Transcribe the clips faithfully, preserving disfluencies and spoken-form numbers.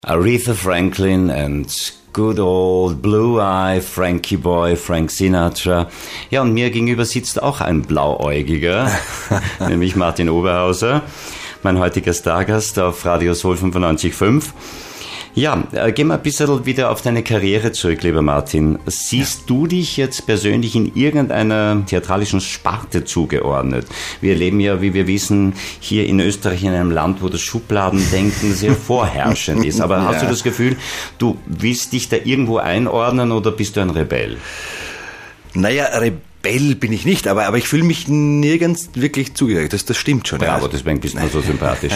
Aretha Franklin and good old Blue Eye, Frankie Boy, Frank Sinatra. Ja, und mir gegenüber sitzt auch ein Blauäugiger, nämlich Martin Oberhauser, mein heutiger Stargast auf Radio Soul fünfundneunzig Komma fünf. Ja, äh, gehen wir ein bisschen wieder auf deine Karriere zurück, lieber Martin. Siehst ja. du dich jetzt persönlich in irgendeiner theatralischen Sparte zugeordnet? Wir leben ja, wie wir wissen, hier in Österreich in einem Land, wo das Schubladendenken sehr vorherrschend ist. Aber ja. hast du das Gefühl, du willst dich da irgendwo einordnen oder bist du ein Rebell? Naja, Rebell bin ich nicht, aber, aber ich fühle mich nirgends wirklich zugehörig. Das, das stimmt schon. Ja, ja. aber deswegen bist du so sympathisch.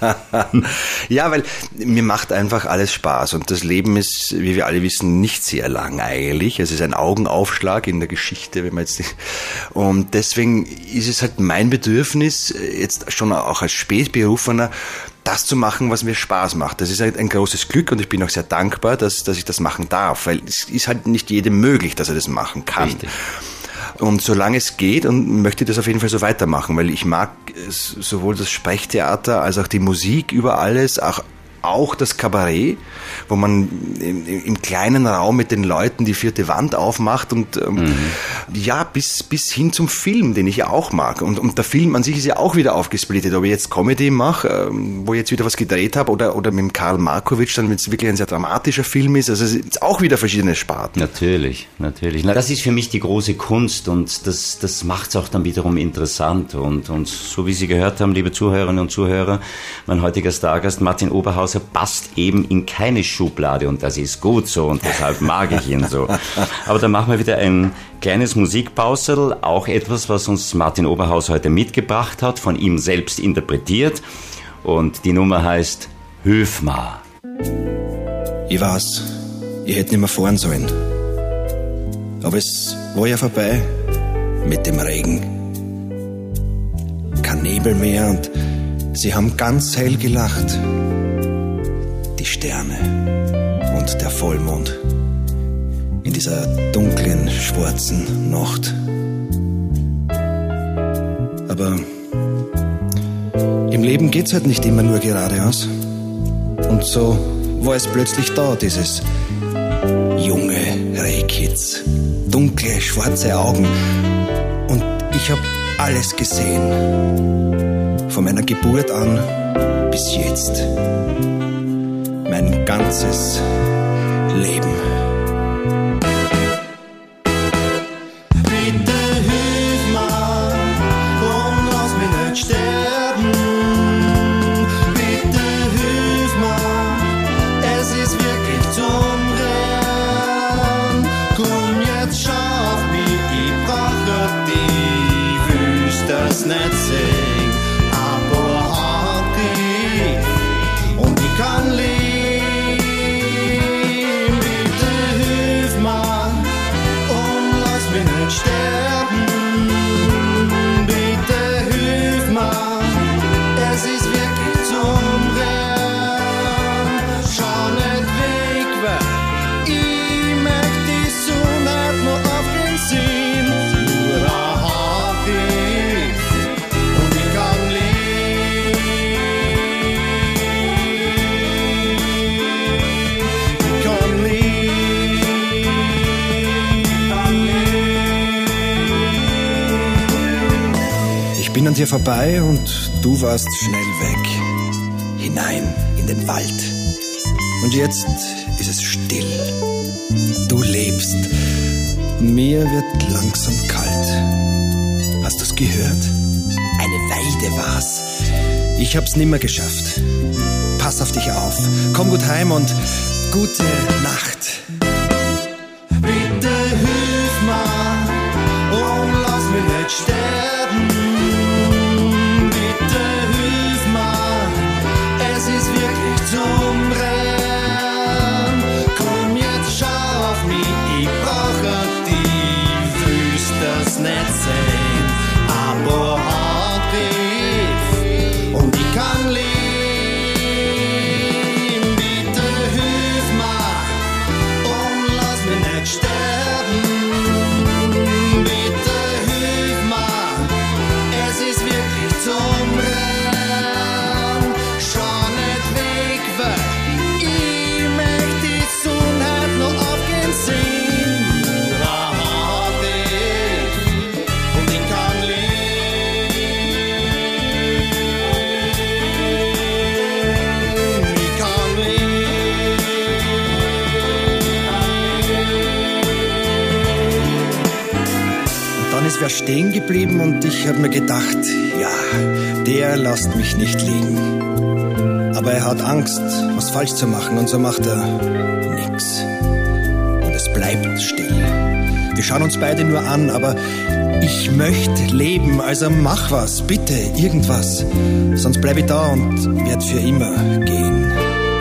Ja, weil mir macht einfach alles Spaß und das Leben ist, wie wir alle wissen, nicht sehr lang eigentlich. Es ist ein Augenaufschlag in der Geschichte, wenn man jetzt nicht, und deswegen ist es halt mein Bedürfnis, jetzt schon auch als Spätberufener, das zu machen, was mir Spaß macht. Das ist halt ein großes Glück und ich bin auch sehr dankbar, dass, dass ich das machen darf, weil es ist halt nicht jedem möglich, dass er das machen kann. Richtig. Und solange es geht, und möchte ich das auf jeden Fall so weitermachen, weil ich mag sowohl das Sprechtheater als auch die Musik über alles, auch auch das Kabarett, wo man im, im kleinen Raum mit den Leuten die vierte Wand aufmacht und ähm, mhm. ja, bis, bis hin zum Film, den ich ja auch mag. Und, und der Film an sich ist ja auch wieder aufgesplittet, ob ich jetzt Comedy mache, ähm, wo ich jetzt wieder was gedreht habe, oder, oder mit dem Karl Markowitsch, dann, wenn es wirklich ein sehr dramatischer Film ist. Also es ist auch wieder verschiedene Sparten. Natürlich, natürlich. Das ist für mich die große Kunst und das, das macht es auch dann wiederum interessant. Und, und so wie Sie gehört haben, liebe Zuhörerinnen und Zuhörer, mein heutiger Stargast Martin Oberhauser passt eben in keine Schublade und das ist gut so und deshalb mag ich ihn so. Aber dann machen wir wieder ein kleines Musikpauserl, auch etwas, was uns Martin Oberhauser heute mitgebracht hat, von ihm selbst interpretiert, und die Nummer heißt Hilf ma. Ich weiß, ich hätte nicht mehr fahren sollen, aber es war ja vorbei mit dem Regen. Kein Nebel mehr und sie haben ganz hell gelacht. Die Sterne und der Vollmond in dieser dunklen, schwarzen Nacht. Aber im Leben geht's halt nicht immer nur geradeaus. Und so war es plötzlich da, dieses junge Rehkitz, dunkle, schwarze Augen. Und ich hab alles gesehen, von meiner Geburt an bis jetzt. Mein ganzes Leben. Bitte hilf mir und lass mich nicht sterben. Bitte hilf mir, es ist wirklich zum Rennen. Komm jetzt, schaff mich, ich brauche dich, willst das nicht sehen, aber hart ich und ich kann leben. Sterben, bitte hilf mir, es ist wirklich zum Rennen. Schau nicht weg, weil ich möchte die Sonne nur auf den Sinn. Nur ein Haartief und ich kann leben. Ich kann leben. Ich bin an dir vorbei und du warst schnell weg, hinein in den Wald. Und jetzt ist es still. Du lebst und mir wird langsam kalt. Hast du's gehört? Eine Weide war's. Ich hab's nimmer geschafft. Pass auf dich auf, komm gut heim und gute Nacht. Bitte hilf mir und lass mich nicht sterben. Zum Rennen, komm jetzt, schau auf mich, ich brauche dich, willst das nicht sehen, aber hart ich und ich kann leben, bitte hilf mir und lass mich nicht sterben, bitte hilf mir, wäre stehen geblieben und ich hab mir gedacht, ja, der lässt mich nicht liegen. Aber er hat Angst, was falsch zu machen und so macht er nix. Und es bleibt still. Wir schauen uns beide nur an, aber ich möchte leben, also mach was, bitte, irgendwas. Sonst bleib ich da und werd für immer gehen.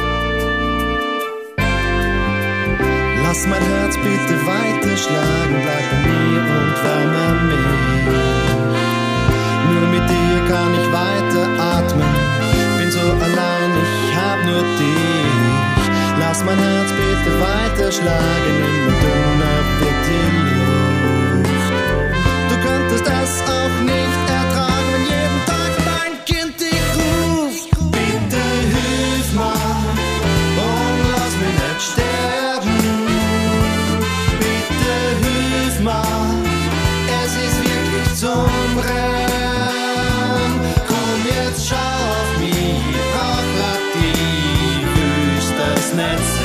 Lass mein Herz bitte weiter schlagen, bleib bei mir und wärme mich. Nur mit dir kann ich weiter atmen, bin so allein, ich hab nur dich. Lass mein Herz bitte weiter schlagen, immer dünner wird die Luft. Du könntest es auch nicht ertragen, wenn jeden Tag mein Kind dich ruft. Bitte hilf mir und lass mich nicht sterben. Es ist wirklich zum Rennen. Komm jetzt, schau auf mich, auch grad die Wüste, das Netz.